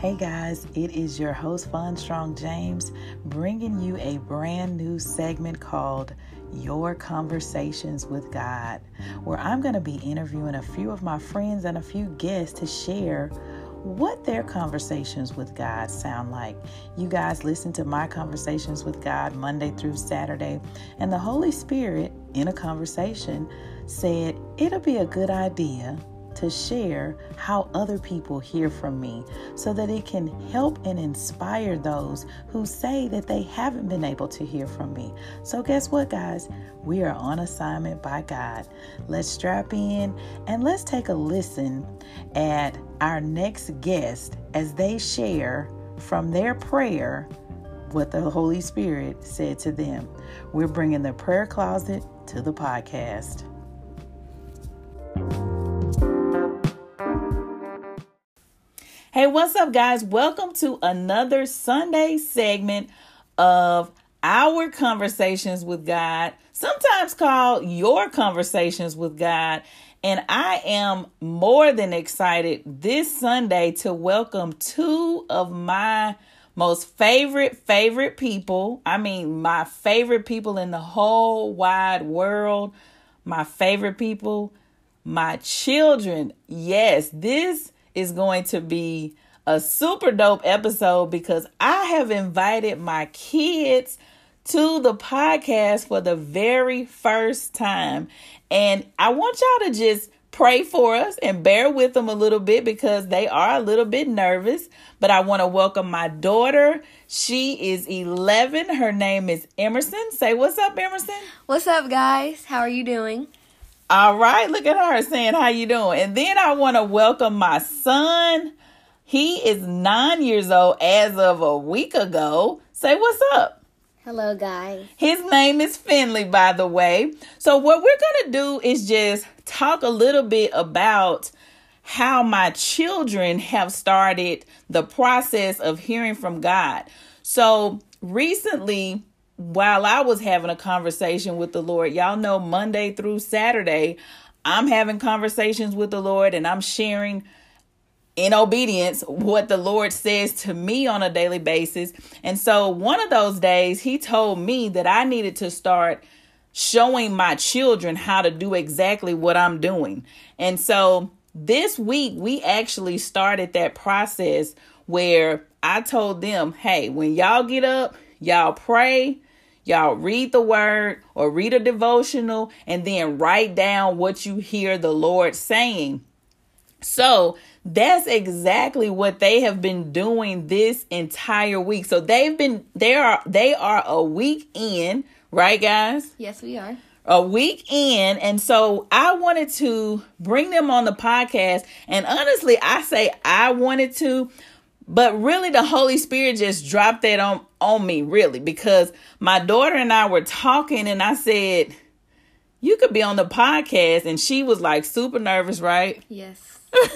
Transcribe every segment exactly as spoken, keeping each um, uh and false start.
Hey guys, it is your host, Fun Strong James, bringing you a brand new segment called Your Conversations with God, where I'm going to be interviewing a few of my friends and a few guests to share what their conversations with God sound like. You guys listen to my conversations with God Monday through Saturday, and the Holy Spirit, in a conversation, said it'll be a good idea to share how other people hear from me so that it can help and inspire those who say that they haven't been able to hear from me. So guess what, guys? We are on assignment by God. Let's strap in and let's take a listen at our next guest as they share from their prayer what the Holy Spirit said to them. We're bringing the prayer closet to the podcast. Hey, what's up, guys? Welcome to another Sunday segment of Our Conversations with God, sometimes called Your Conversations with God. And I am more than excited this Sunday to welcome two of my most favorite, favorite people. I mean, my favorite people in the whole wide world. My favorite people, my children. Yes, this is going to be a super dope episode because I have invited my kids to the podcast for the very first time. And I want y'all to just pray for us and bear with them a little bit because they are a little bit nervous. But I want to welcome my daughter. She is eleven. Her name is Emerson. Say what's up, Emerson. What's up, guys? How are you doing? All right, look at her saying, how you doing? And then I want to welcome my son. He is nine years old as of a week ago. Say what's up. Hello, guys. His name is Finley, by the way. So what we're going to do is just talk a little bit about how my children have started the process of hearing from God. So recently, while I was having a conversation with the Lord, y'all know Monday through Saturday, I'm having conversations with the Lord and I'm sharing in obedience what the Lord says to me on a daily basis. And so one of those days, he told me that I needed to start showing my children how to do exactly what I'm doing. And so this week, we actually started that process where I told them, hey, when y'all get up, y'all pray. Y'all read the word or read a devotional and then write down what you hear the Lord saying. So that's exactly what they have been doing this entire week. So they've been, they are, they are a week in, right, guys? Yes, we are. A week in. And so I wanted to bring them on the podcast. And honestly, I say I wanted to, but really the Holy Spirit just dropped that on, on me, really, because my daughter and I were talking and I said, you could be on the podcast. And she was like super nervous, right? Yes.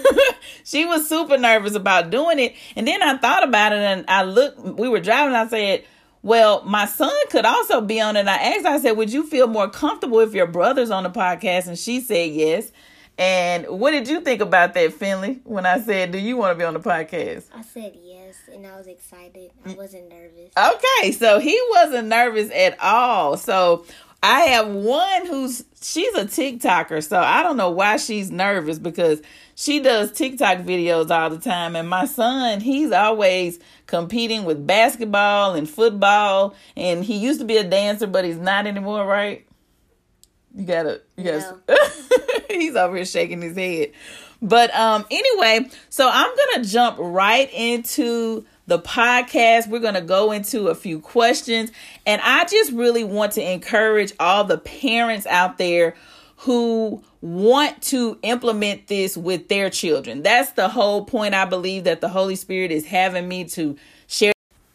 She was super nervous about doing it. And then I thought about it and I looked, we were driving. I said, well, my son could also be on it. And I asked, I said, would you feel more comfortable if your brother's on the podcast? And she said, yes. And what did you think about that, Finley, when I said, do you want to be on the podcast? I said yes, and I was excited. I wasn't nervous. Okay, so he wasn't nervous at all. So I have one who's, she's a TikToker, so I don't know why she's nervous because she does TikTok videos all the time. And my son, he's always competing with basketball and football. And he used to be a dancer, but he's not anymore, right? You gotta, you gotta. No. He's over here shaking his head. But um, anyway, so I'm going to jump right into the podcast. We're going to go into a few questions. And I just really want to encourage all the parents out there who want to implement this with their children. That's the whole point. I believe that the Holy Spirit is having me to share.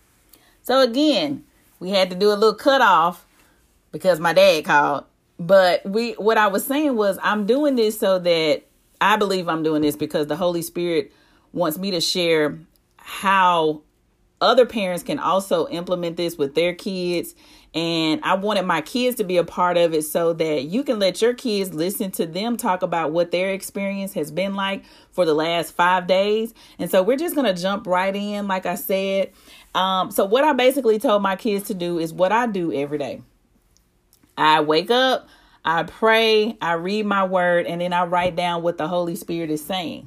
So again, we had to do a little cutoff because my dad called. But we, what I was saying was I'm doing this so that I believe I'm doing this because the Holy Spirit wants me to share how other parents can also implement this with their kids And I wanted my kids to be a part of it so that you can let your kids listen to them talk about what their experience has been like for the last five days. And so we're just going to jump right in, like I said. Um, so what I basically told my kids to do is what I do every day. I wake up, I pray, I read my word, and then I write down what the Holy Spirit is saying.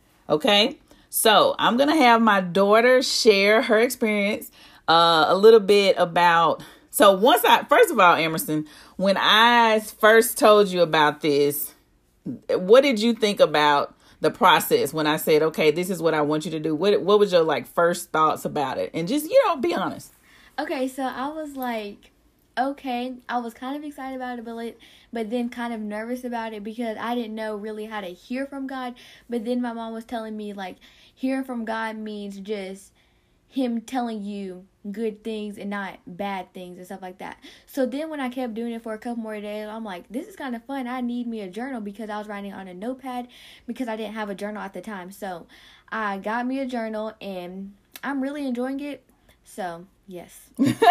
Okay? So I'm going to have my daughter share her experience uh, a little bit about... So once I, first of all, Emerson, when I first told you about this, what did you think about the process when I said, okay, this is what I want you to do? What what was your like first thoughts about it? And just, you know, be honest. Okay, so I was like, okay, I was kind of excited about it, but, but then kind of nervous about it because I didn't know really how to hear from God. But then my mom was telling me like hearing from God means just him telling you good things and not bad things and stuff like that. So then when I kept doing it for a couple more days, I'm like, this is kind of fun. I need me a journal because I was writing on a notepad because I didn't have a journal at the time. So I got me a journal and I'm really enjoying it. So yes.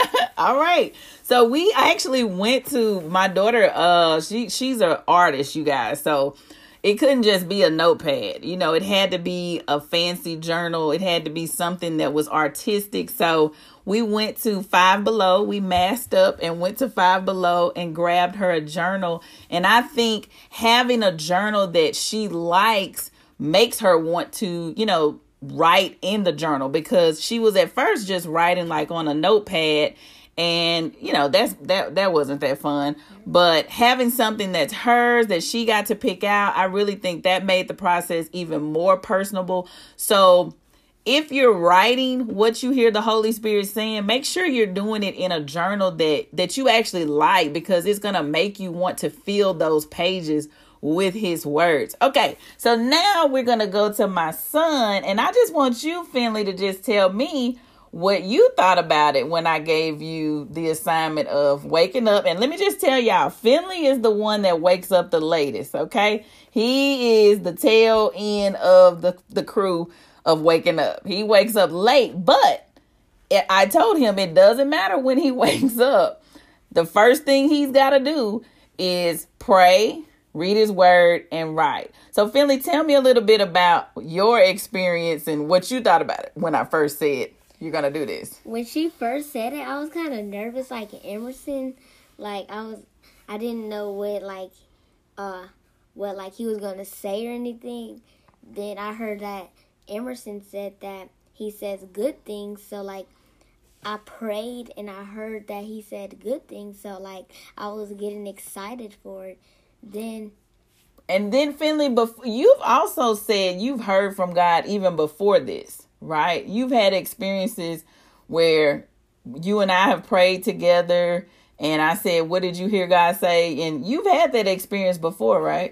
All right. So we actually went to my daughter. Uh, she she's an artist, you guys. So it couldn't just be a notepad. You know, it had to be a fancy journal. It had to be something that was artistic. So we went to Five Below. We masked up and went to Five Below and grabbed her a journal. And I think having a journal that she likes makes her want to, you know, write in the journal, because she was at first just writing like on a notepad. And, you know, that's that that wasn't that fun. But having something that's hers that she got to pick out, I really think that made the process even more personable. So if you're writing what you hear the Holy Spirit saying, make sure you're doing it in a journal that that you actually like, because it's going to make you want to fill those pages with his words. Okay, so now we're going to go to my son. And I just want you, Finley, to just tell me what you thought about it when I gave you the assignment of waking up. And let me just tell y'all, Finley is the one that wakes up the latest, okay? He is the tail end of the, the crew of waking up. He wakes up late, but I told him it doesn't matter when he wakes up. The first thing he's got to do is pray, read his word, and write. So, Finley, tell me a little bit about your experience and what you thought about it when I first said you're going to do this. When she first said it, I was kind of nervous, like Emerson. Like, I was, I didn't know what, like, uh, what, like, he was going to say or anything. Then I heard that Emerson said that he says good things. So, like, I prayed and I heard that he said good things. So, like, I was getting excited for it. Then... And then, Finley, bef- you've also said you've heard from God even before this. Right? You've had experiences where you and I have prayed together and I said, what did you hear God say? And you've had that experience before, right?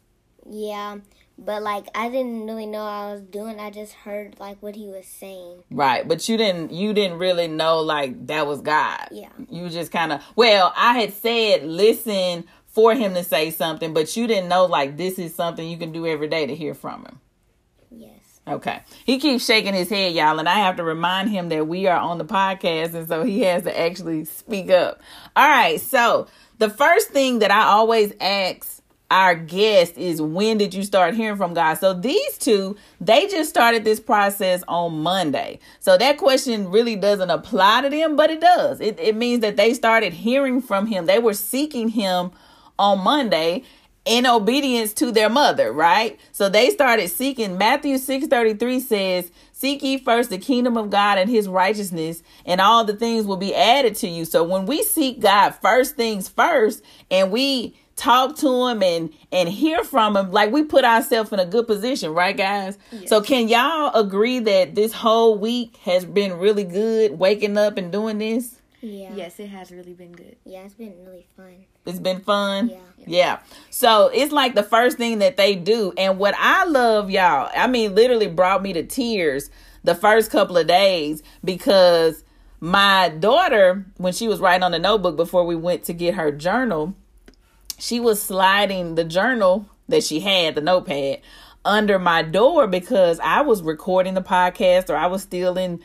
Yeah, but like I didn't really know what I was doing. I just heard like what he was saying. Right, but you didn't you didn't really know like that was God. Yeah. You just kind of, well, I had said listen for him to say something, but you didn't know like this is something you can do every day to hear from him. Yes. Okay. He keeps shaking his head, y'all, and I have to remind him that we are on the podcast, and so he has to actually speak up. All right. So the first thing that I always ask our guest is, when did you start hearing from God? So these two, they just started this process on Monday. So that question really doesn't apply to them, but it does. It, it means that they started hearing from him. They were seeking him on Monday in obedience to their mother, right? So they started seeking. Matthew six thirty-three says, seek ye first the kingdom of God and his righteousness, and all the things will be added to you. So when we seek God first things first, and we talk to him and, and hear from him, like we put ourselves in a good position, right, guys? Yes. So can y'all agree that this whole week has been really good, waking up and doing this? Yeah. Yes, it has really been good. Yeah, it's been really fun. It's been fun? Yeah. Yeah. So it's like the first thing that they do. And what I love, y'all, I mean, literally brought me to tears the first couple of days, because my daughter, when she was writing on the notebook before we went to get her journal, she was sliding the journal that she had, the notepad, under my door because I was recording the podcast, or I was still in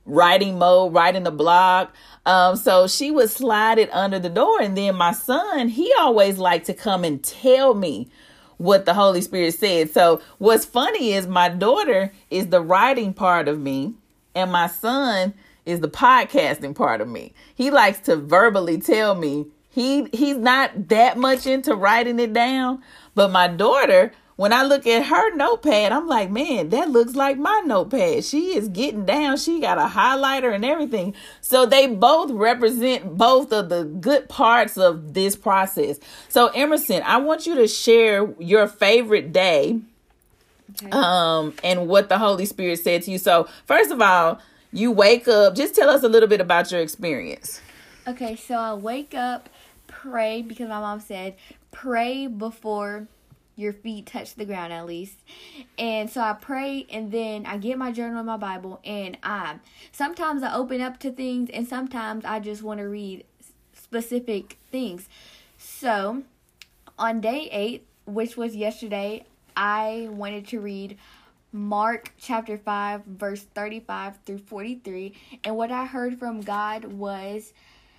writing mode, writing the blog. Um, so she would slide it under the door. And then my son, he always liked to come and tell me what the Holy Spirit said. So what's funny is my daughter is the writing part of me, and my son is the podcasting part of me. He likes to verbally tell me. He he's not that much into writing it down, but my daughter, when I look at her notepad, I'm like, man, that looks like my notepad. She is getting down. She got a highlighter and everything. So they both represent both of the good parts of this process. So Emerson, I want you to share your favorite day, okay, um, and what the Holy Spirit said to you. So first of all, you wake up. Just tell us a little bit about your experience. Okay, so I wake up, pray, because my mom said, pray before your feet touch the ground at least. And so I pray, and then I get my journal and my Bible, and I sometimes I open up to things, and sometimes I just want to read specific things. So on day eight, which was yesterday, I wanted to read Mark chapter five, verse thirty-five through forty-three. And what I heard from God was,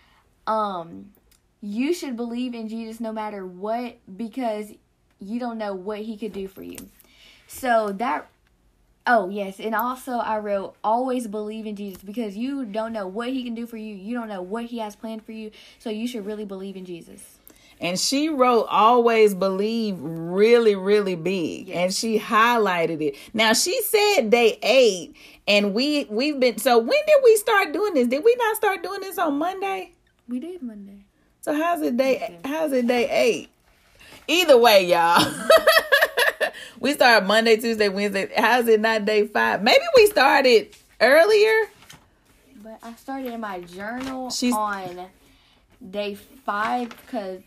um, you should believe in Jesus no matter what, because you don't know what he could do for you. So that, oh yes, and also I wrote, always believe in Jesus, because you don't know what he can do for you. You don't know what he has planned for you. So you should really believe in Jesus. And she wrote always believe really, really big. Yes. And she highlighted it. Now, she said day eight, and we, we've been, so when did we start doing this? Did we not start doing this on Monday? We did Monday. So how's it day, how's it day eight? Either way, y'all. We started Monday, Tuesday, Wednesday. How's it not day five? Maybe we started earlier. But I started in my journal She's, on day five because...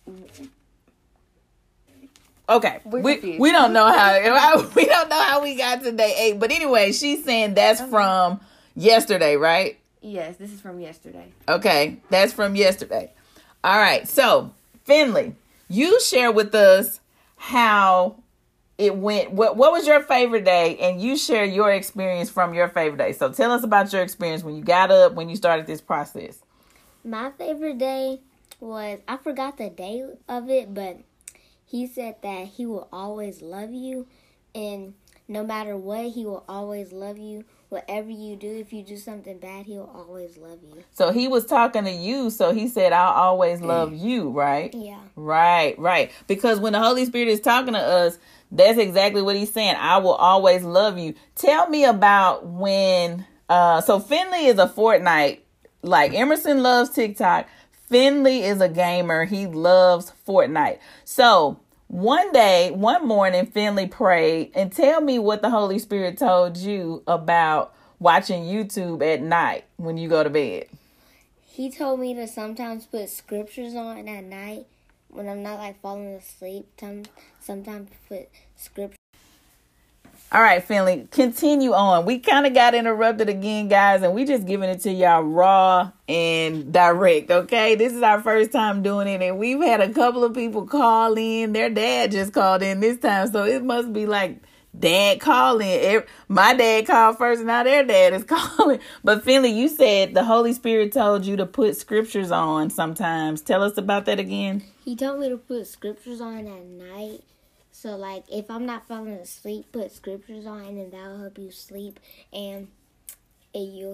Okay, We're we confused. we don't know how we don't know how we got to day eight, but anyway, she's saying that's okay. From yesterday, right? Yes, this is from yesterday. Okay, that's from yesterday. All right, so Finley, you share with us how it went. What what was your favorite day, and you share your experience from your favorite day. So tell us about your experience when you got up, when you started this process. My favorite day was, I forgot the day of it, but he said that he will always love you, and no matter what, he will always love you. Whatever you do, if you do something bad, he'll always love you. So he was talking to you, so he said, I'll always love you, right? Yeah. Right, right. Because when the Holy Spirit is talking to us, that's exactly what he's saying. I will always love you. Tell me about when, uh, so Finley is a Fortnite, like Emerson loves TikTok. Finley is a gamer. He loves Fortnite. So one day, one morning, Finley prayed, and tell me what the Holy Spirit told you about watching YouTube at night when you go to bed. He told me to sometimes put scriptures on at night when I'm not like falling asleep. Sometimes put scriptures. All right, Finley, continue on. We kind of got interrupted again, guys, and we just giving it to y'all raw and direct, okay? This is our first time doing it, and we've had a couple of people call in. Their dad just called in this time, so it must be like dad calling. My dad called first, and now their dad is calling. But Finley, you said the Holy Spirit told you to put scriptures on sometimes. Tell us about that again. He told me to put scriptures on at night. So, like, if I'm not falling asleep, put scriptures on, and that'll help you sleep, and, and you'll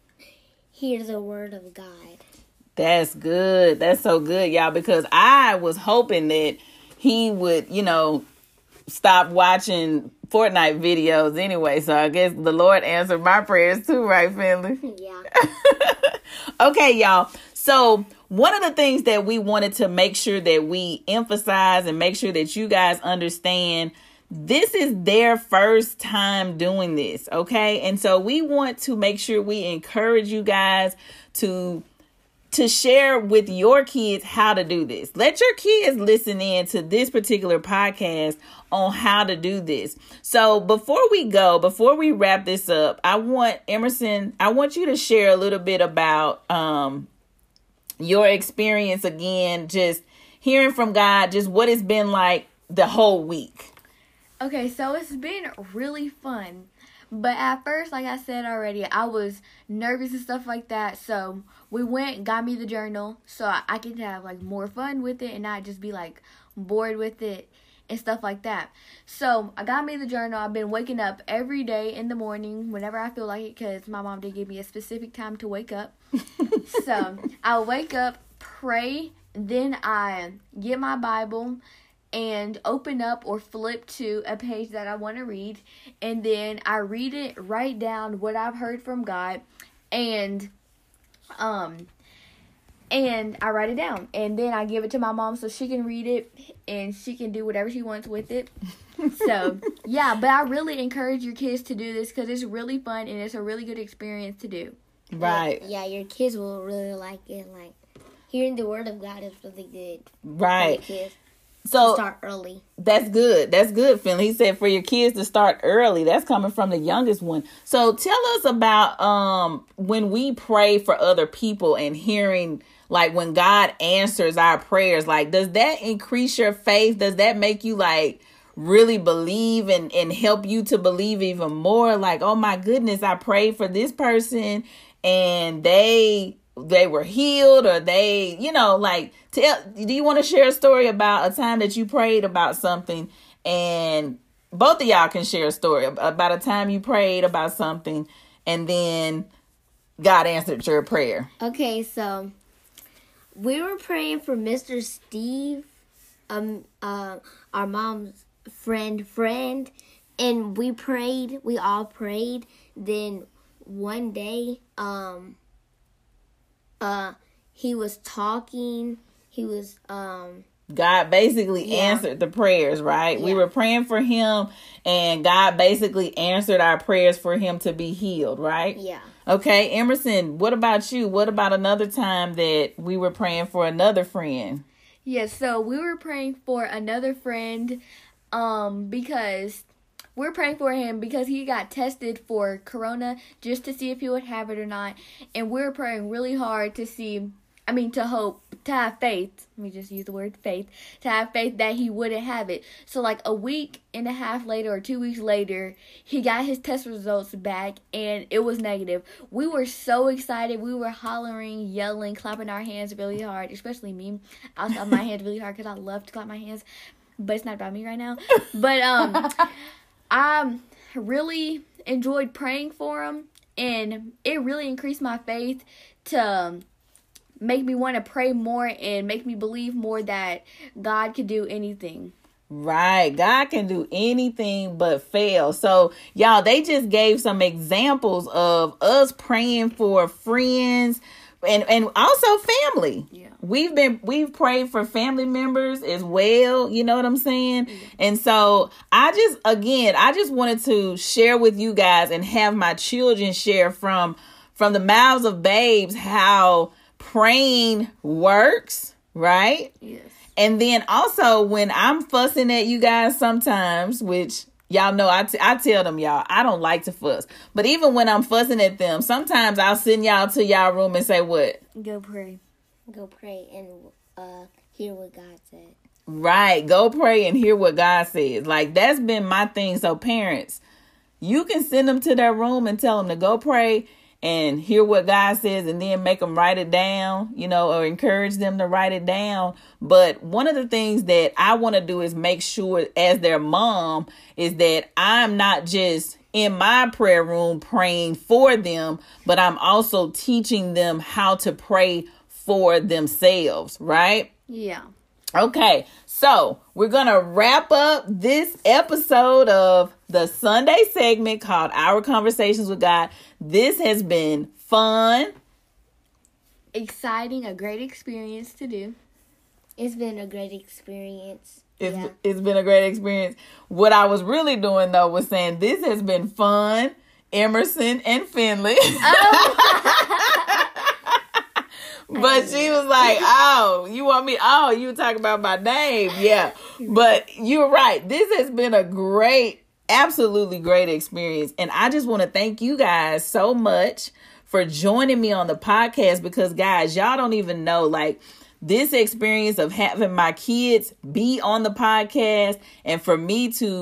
hear the word of God. That's good. That's so good, y'all, because I was hoping that he would, you know, stop watching Fortnite videos anyway. So I guess the Lord answered my prayers too, right, Finley? Yeah. Okay, y'all. So one of the things that we wanted to make sure that we emphasize and make sure that you guys understand, this is their first time doing this, okay? And so we want to make sure we encourage you guys to to share with your kids how to do this. Let your kids listen in to this particular podcast on how to do this. So before we go, before we wrap this up, I want Emerson, I want you to share a little bit about um, your experience again, just hearing from God, just what it's been like the whole week. Okay, so it's been really fun. But at first, like I said already, I was nervous and stuff like that. So we went, got me the journal, so I, I could have like more fun with it and not just be like bored with it and stuff like that. So I got me the journal. I've been waking up every day in the morning whenever I feel like it, because my mom did give me a specific time to wake up. So I'll wake up, pray, then I get my Bible and open up or flip to a page that I want to read, and then I read it, write down what I've heard from God, and um and I write it down, and then I give it to my mom so she can read it and she can do whatever she wants with it. So yeah, but I really encourage your kids to do this because it's really fun and it's a really good experience to do. Right. Yeah, your kids will really like it. Like, hearing the word of God is really good. Right. For your kids. So Start early. That's good. That's good, Finley. He said for your kids to start early. That's coming from the youngest one. So tell us about um when we pray for other people and hearing, like, when God answers our prayers, like, does that increase your faith? Does that make you like really believe and, and help you to believe even more? Like, oh my goodness, I prayed for this person and they they were healed, or they, you know, like, tell, do you want to share a story about a time that you prayed about something, and both of y'all can share a story about a time you prayed about something and then God answered your prayer. Okay, so we were praying for Mister Steve, um, uh, our mom's friend, friend, and we prayed, we all prayed. Then one day, um, uh, he was talking, he was, um, God basically yeah. answered the prayers, right? Yeah. We were praying for him, and God basically answered our prayers for him to be healed, right? Yeah. Okay, Emerson, what about you? What about another time that we were praying for another friend? Yes, so we were praying for another friend um, because we're praying for him because he got tested for corona just to see if he would have it or not. And we're praying really hard to see, I mean, to hope, to have faith. Let me just use the word faith. To have faith that he wouldn't have it. So like a week and a half later or two weeks later, he got his test results back and it was negative. We were so excited. We were hollering, yelling, clapping our hands really hard, especially me. I was clapping my hands really hard because I love to clap my hands. But it's not about me right now. But um, I really enjoyed praying for him, and it really increased my faith to make me want to pray more and make me believe more that God could do anything. Right. God can do anything but fail. So, y'all, they just gave some examples of us praying for friends and, and also family. Yeah. We've been, we've prayed for family members as well. You know what I'm saying? Yeah. And so I just, again, I just wanted to share with you guys and have my children share from, from the mouths of babes how praying works, right? Yes. And then also when I'm fussing at you guys sometimes, which y'all know I, t- I tell them, y'all, I don't like to fuss. But even when I'm fussing at them, sometimes I'll send y'all to y'all room and say what? Go pray. Go pray and uh, hear what God said. Right. Go pray and hear what God says. Like, that's been my thing. So parents, you can send them to their room and tell them to go pray and hear what God says, and then make them write it down, you know, or encourage them to write it down. But one of the things that I want to do is make sure as their mom is that I'm not just in my prayer room praying for them, but I'm also teaching them how to pray for themselves, right? Yeah. Okay, so we're going to wrap up this episode of the Sunday segment called Our Conversations with God. This has been fun, exciting, a great experience to do. It's been a great experience. It's, yeah. it's been a great experience. What I was really doing, though, was saying this has been fun, Emerson and Finley. Oh. But she was like, oh, you want me? Oh, you were talking about my name. Yeah. But you're right. This has been a great, absolutely great experience. And I just want to thank you guys so much for joining me on the podcast, because, guys, y'all don't even know, like, this experience of having my kids be on the podcast and for me to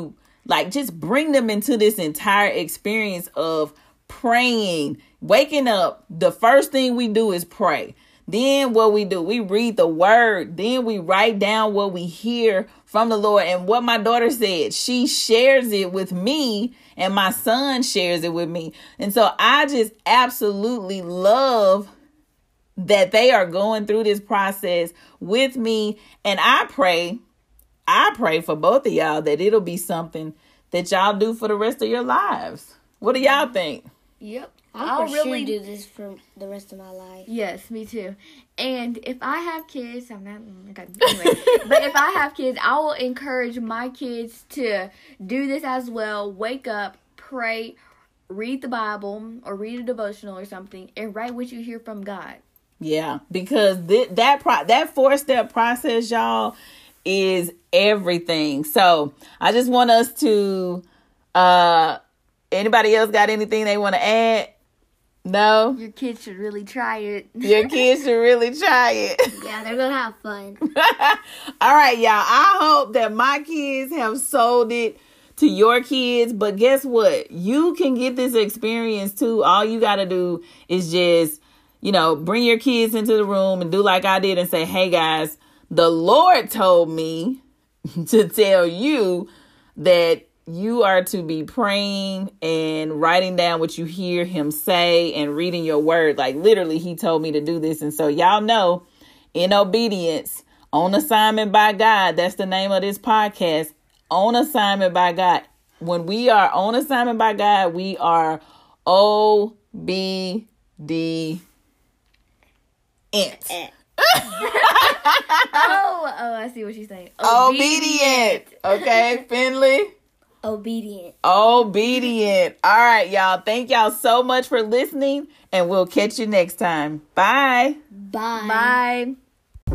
Like, just bring them into this entire experience of praying, waking up. The first thing we do is pray. Then what we do, we read the word. Then we write down what we hear from the Lord. And what my daughter said, she shares it with me and my son shares it with me. And so I just absolutely love that they are going through this process with me. And I pray, I pray for both of y'all that it'll be something that y'all do for the rest of your lives. What do y'all think? Yep. I'll, I'll for really sure do this for the rest of my life. Yes, me too. And if I have kids, I'm not okay. Anyway, but if I have kids, I will encourage my kids to do this as well. Wake up, pray, read the Bible, or read a devotional or something, and write what you hear from God. Yeah, because th- that pro- that four step process, y'all, is everything. So I just want us to. Uh, anybody else got anything they want to add? No? Your kids should really try it. Your kids should really try it. Yeah, they're going to have fun. All right, y'all. I hope that my kids have sold it to your kids. But guess what? You can get this experience too. All you got to do is just, you know, bring your kids into the room and do like I did and say, hey, guys, the Lord told me to tell you that you are to be praying and writing down what you hear him say and reading your word. Like, literally, he told me to do this. And so y'all know, in obedience, on assignment by God, that's the name of this podcast, on assignment by God. When we are on assignment by God, we are O B D ent. oh, oh, I see what she's saying. Obedient. Okay, Finley? Obedient. Obedient. All right, y'all. Thank y'all so much for listening, and we'll catch you next time. Bye. Bye. Bye.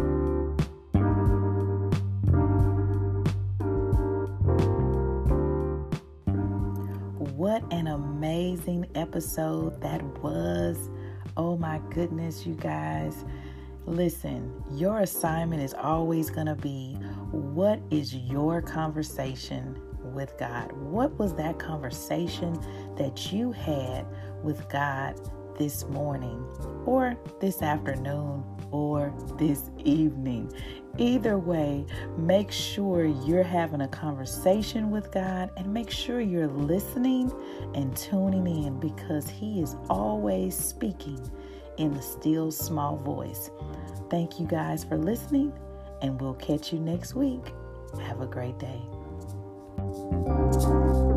What an amazing episode that was. Oh my goodness, you guys. Listen, your assignment is always going to be, what is your conversation with God? What was that conversation that you had with God this morning or this afternoon or this evening? Either way, make sure you're having a conversation with God and make sure you're listening and tuning in, because he is always speaking in the still small voice. Thank you guys for listening, and we'll catch you next week. Have a great day.